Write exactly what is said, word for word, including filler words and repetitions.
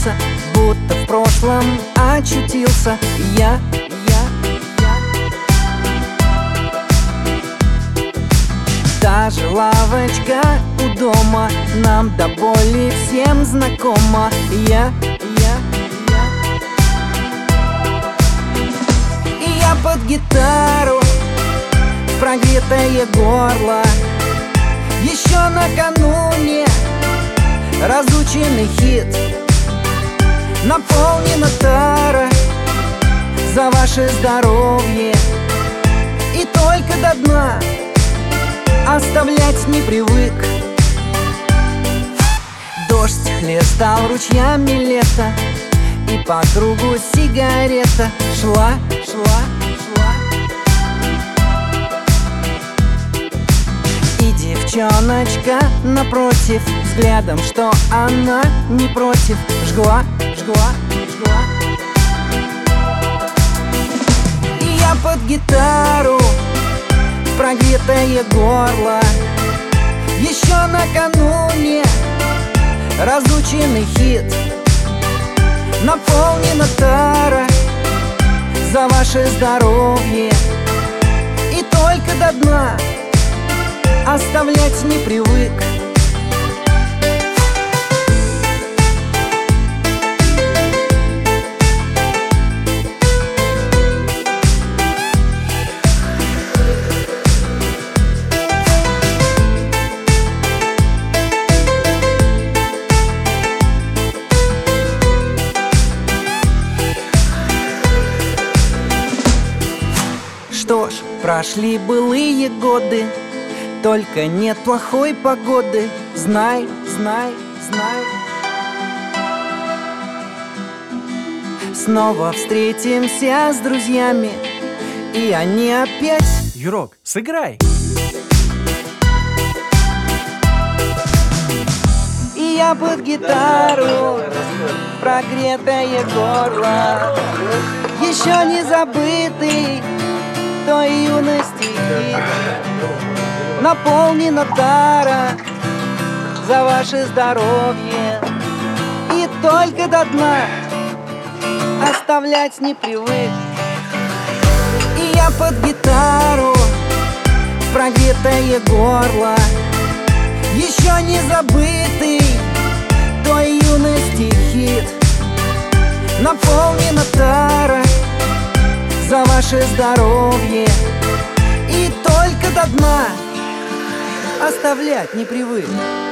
снился, будто в прошлом очутился я, я, я. Та же лавочка у дома нам до боли всем знакома. Я, я, я. И я под гитару, прогретое горло, еще накануне разученный хит. Наполнена тара за ваше здоровье, и только до дна оставлять не привык. Дождь хлестал ручьями лето, и по кругу сигарета шла, шла, шла. И девчоночка напротив, взглядом, что она не против, жгла, жгла, жгла. И я под гитару, прогретое горло, еще накануне разученный хит. Наполнена тара за ваше здоровье, и только до дна оставлять не привык. Что ж, прошли былые годы, только нет плохой погоды. Знай, знай, знай. Снова встретимся с друзьями, и они опять... Юрок, сыграй! И я под гитару, прогретое горло, еще не забытый той юности хит. Наполнена тара за ваше здоровье, и только до дна оставлять не привык. И я под гитару, прогретое горло, еще не забытый той юности хит. Наполнена тара за ваше здоровье, и только до дна оставлять не привык.